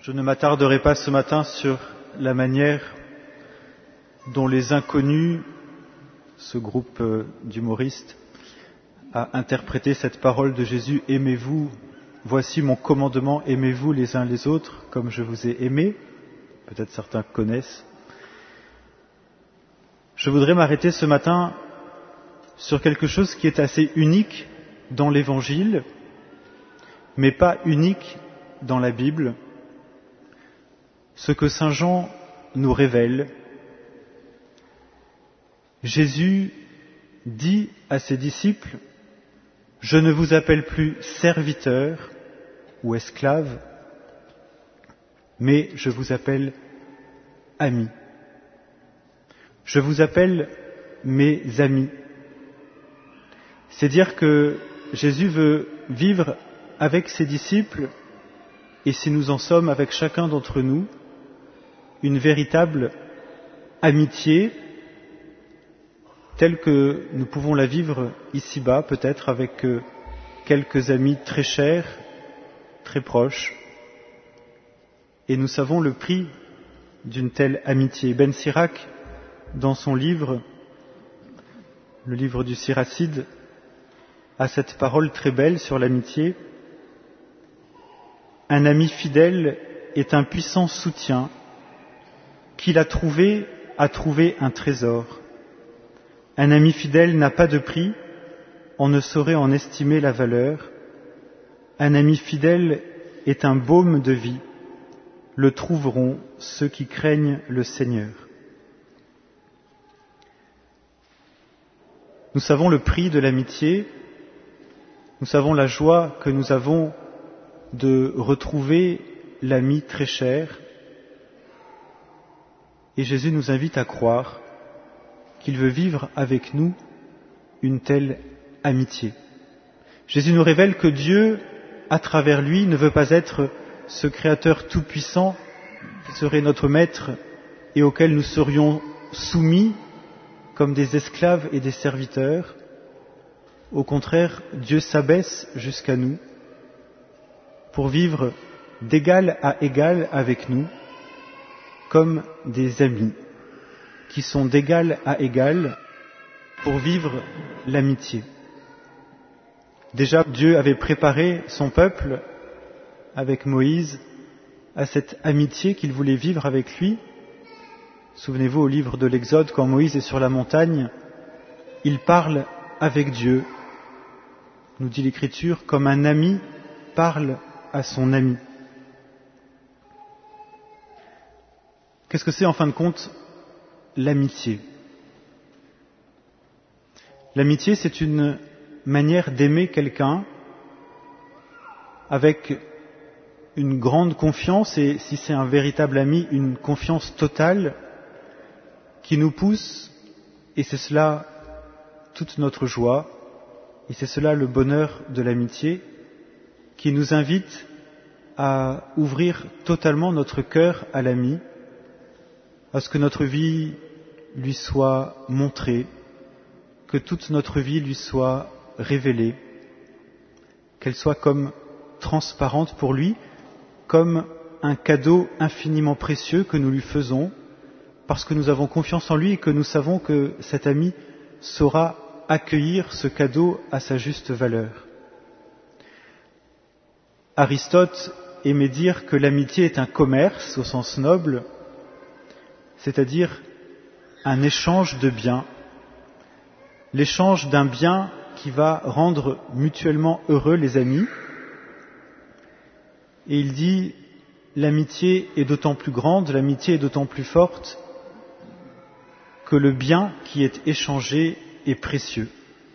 Je ne m'attarderai pas ce matin sur la manière dont les Inconnus, ce groupe d'humoristes, a interprété cette parole de Jésus « Aimez-vous, voici mon commandement, aimez-vous les uns les autres comme je vous ai aimés ». Peut-être certains connaissent. Je voudrais m'arrêter ce matin sur quelque chose qui est assez unique dans l'Évangile, mais pas unique dans la Bible. Ce que Saint Jean nous révèle. Jésus dit à ses disciples « Je ne vous appelle plus serviteurs ou esclaves, mais je vous appelle amis. Je vous appelle mes amis. » C'est dire que Jésus veut vivre avec ses disciples, et si nous en sommes avec chacun d'entre nous, une véritable amitié telle que nous pouvons la vivre ici-bas, peut-être avec quelques amis très chers, très proches. Et nous savons le prix d'une telle amitié. Ben Sirac, dans son livre, le livre du Siracide, a cette parole très belle sur l'amitié. Un ami fidèle est un puissant soutien. Qui l'a trouvé a trouvé un trésor. Un ami fidèle n'a pas de prix, on ne saurait en estimer la valeur. Un ami fidèle est un baume de vie, le trouveront ceux qui craignent le Seigneur. Nous savons le prix de l'amitié, nous savons la joie que nous avons de retrouver l'ami très cher. Et Jésus nous invite à croire qu'il veut vivre avec nous une telle amitié. Jésus nous révèle que Dieu, à travers lui, ne veut pas être ce Créateur tout-puissant qui serait notre maître et auquel nous serions soumis comme des esclaves et des serviteurs. Au contraire, Dieu s'abaisse jusqu'à nous pour vivre d'égal à égal avec nous, comme des amis qui sont d'égal à égal pour vivre l'amitié. Déjà, Dieu avait préparé son peuple avec Moïse à cette amitié qu'il voulait vivre avec lui. Souvenez-vous au livre de l'Exode, quand Moïse est sur la montagne, il parle avec Dieu, nous dit l'Écriture, comme un ami parle à son ami. Qu'est-ce que c'est en fin de compte l'amitié ? L'amitié, c'est une manière d'aimer quelqu'un avec une grande confiance, et si c'est un véritable ami, une confiance totale qui nous pousse, et c'est cela toute notre joie, et c'est cela le bonheur de l'amitié, qui nous invite à ouvrir totalement notre cœur à l'ami, à ce que notre vie lui soit montrée, que toute notre vie lui soit révélée, qu'elle soit comme transparente pour lui, comme un cadeau infiniment précieux que nous lui faisons, parce que nous avons confiance en lui et que nous savons que cet ami saura accueillir ce cadeau à sa juste valeur. Aristote aimait dire que l'amitié est un commerce au sens noble, c'est-à-dire un échange de biens, l'échange d'un bien qui va rendre mutuellement heureux les amis. Et il dit, l'amitié est d'autant plus grande, l'amitié est d'autant plus forte que le bien qui est échangé est précieux.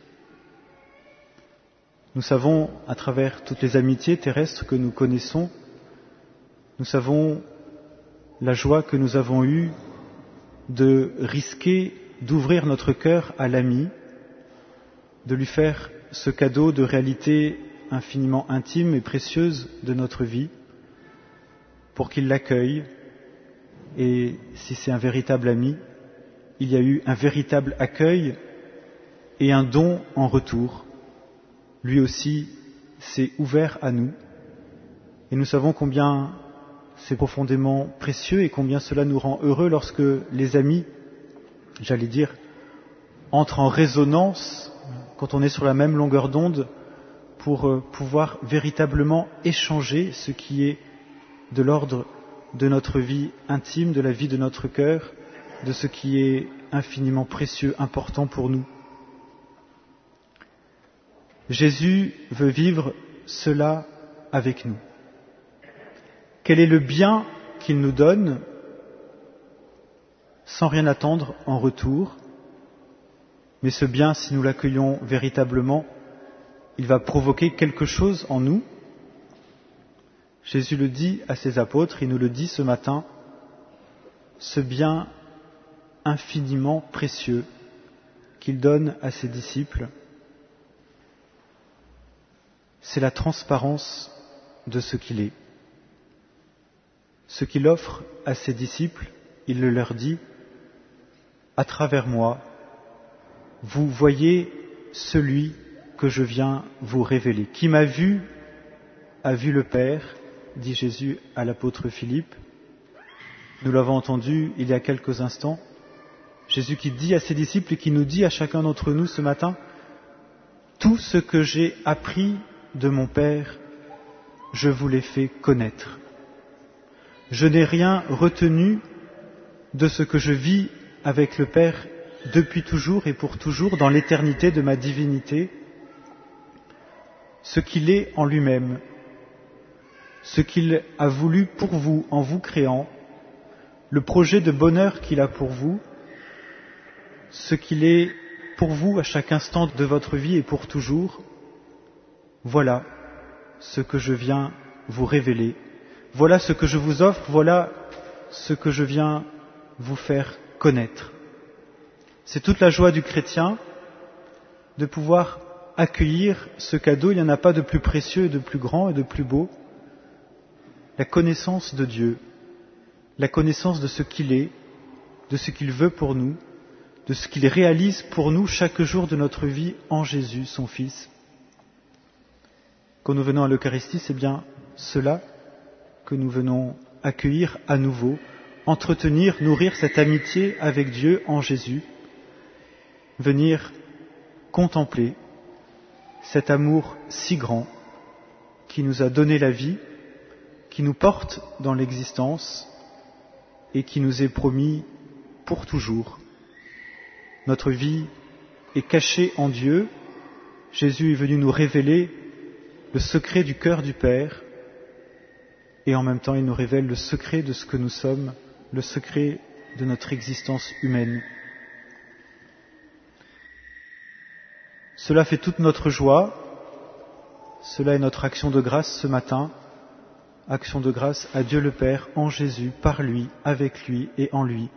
Nous savons, à travers toutes les amitiés terrestres que nous connaissons, nous savons la joie que nous avons eue de risquer d'ouvrir notre cœur à l'ami, de lui faire ce cadeau de réalité infiniment intime et précieuse de notre vie, pour qu'il l'accueille. Et si c'est un véritable ami, il y a eu un véritable accueil et un don en retour. Lui aussi s'est ouvert à nous, et nous savons combien c'est profondément précieux et combien cela nous rend heureux lorsque les amis, j'allais dire, entrent en résonance quand on est sur la même longueur d'onde pour pouvoir véritablement échanger ce qui est de l'ordre de notre vie intime, de la vie de notre cœur, de ce qui est infiniment précieux, important pour nous. Jésus veut vivre cela avec nous. Quel est le bien qu'il nous donne sans rien attendre en retour? Mais ce bien, si nous l'accueillons véritablement, il va provoquer quelque chose en nous. Jésus le dit à ses apôtres, il nous le dit ce matin, ce bien infiniment précieux qu'il donne à ses disciples, c'est la transparence de ce qu'il est. Ce qu'il offre à ses disciples, il le leur dit, à travers moi, vous voyez celui que je viens vous révéler. Qui m'a vu a vu le Père, dit Jésus à l'apôtre Philippe. Nous l'avons entendu il y a quelques instants. Jésus qui dit à ses disciples et qui nous dit à chacun d'entre nous ce matin, tout ce que j'ai appris de mon Père, je vous l'ai fait connaître. Je n'ai rien retenu de ce que je vis avec le Père depuis toujours et pour toujours dans l'éternité de ma divinité, ce qu'il est en lui-même, ce qu'il a voulu pour vous en vous créant, le projet de bonheur qu'il a pour vous, ce qu'il est pour vous à chaque instant de votre vie et pour toujours, voilà ce que je viens vous révéler. Voilà ce que je vous offre, voilà ce que je viens vous faire connaître. C'est toute la joie du chrétien de pouvoir accueillir ce cadeau. Il n'y en a pas de plus précieux et de plus grand et de plus beau. La connaissance de Dieu, la connaissance de ce qu'il est, de ce qu'il veut pour nous, de ce qu'il réalise pour nous chaque jour de notre vie en Jésus, son Fils. Quand nous venons à l'Eucharistie, c'est bien cela que nous venons accueillir à nouveau, entretenir, nourrir cette amitié avec Dieu en Jésus, venir contempler cet amour si grand qui nous a donné la vie, qui nous porte dans l'existence et qui nous est promis pour toujours. Notre vie est cachée en Dieu. Jésus est venu nous révéler le secret du cœur du Père et en même temps il nous révèle le secret de ce que nous sommes, le secret de notre existence humaine. Cela fait toute notre joie, cela est notre action de grâce ce matin, action de grâce à Dieu le Père, en Jésus, par lui, avec lui et en lui.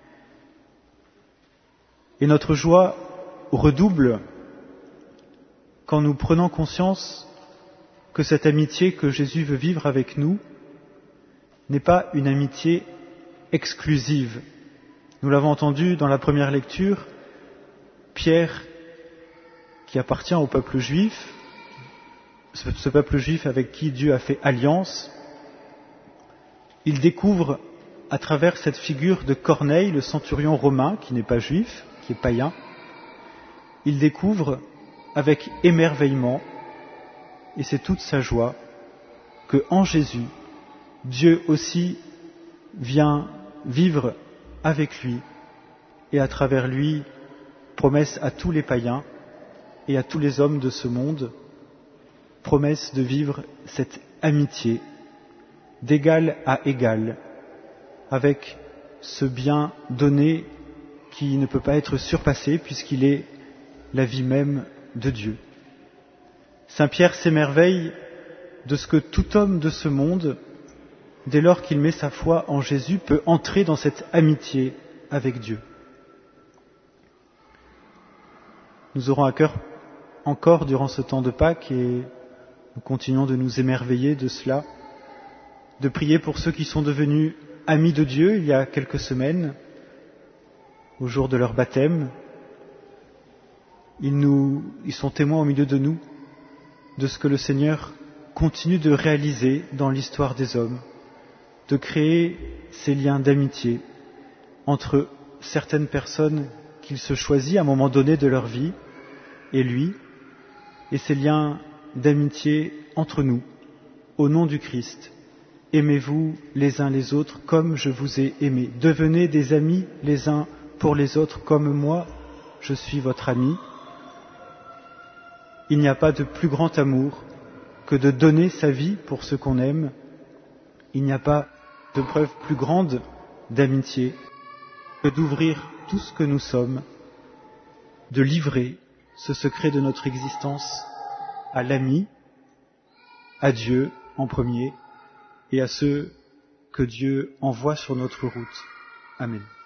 Et notre joie redouble quand nous prenons conscience que cette amitié que Jésus veut vivre avec nous n'est pas une amitié exclusive. Nous l'avons entendu dans la première lecture, Pierre, qui appartient au peuple juif, ce peuple juif avec qui Dieu a fait alliance, il découvre à travers cette figure de Corneille, le centurion romain, qui n'est pas juif, qui est païen, il découvre avec émerveillement, et c'est toute sa joie, que en Jésus, Dieu aussi vient vivre avec lui, et à travers lui, promesse à tous les païens et à tous les hommes de ce monde, promesse de vivre cette amitié d'égal à égal, avec ce bien donné qui ne peut pas être surpassé puisqu'il est la vie même de Dieu. Saint Pierre s'émerveille de ce que tout homme de ce monde, dès lors qu'il met sa foi en Jésus, peut entrer dans cette amitié avec Dieu. Nous aurons à cœur encore durant ce temps de Pâques, et nous continuons de nous émerveiller de cela, de prier pour ceux qui sont devenus amis de Dieu il y a quelques semaines, au jour de leur baptême. Ils sont témoins au milieu de nous de ce que le Seigneur continue de réaliser dans l'histoire des hommes, de créer ces liens d'amitié entre certaines personnes qu'il se choisit à un moment donné de leur vie et lui, et ces liens d'amitié entre nous, au nom du Christ. Aimez-vous les uns les autres comme je vous ai aimés. Devenez des amis les uns pour les autres comme moi, je suis votre ami. Il n'y a pas de plus grand amour que de donner sa vie pour ce qu'on aime. Il n'y a pas de preuve plus grande d'amitié que d'ouvrir tout ce que nous sommes, de livrer ce secret de notre existence à l'ami, à Dieu en premier, et à ceux que Dieu envoie sur notre route. Amen.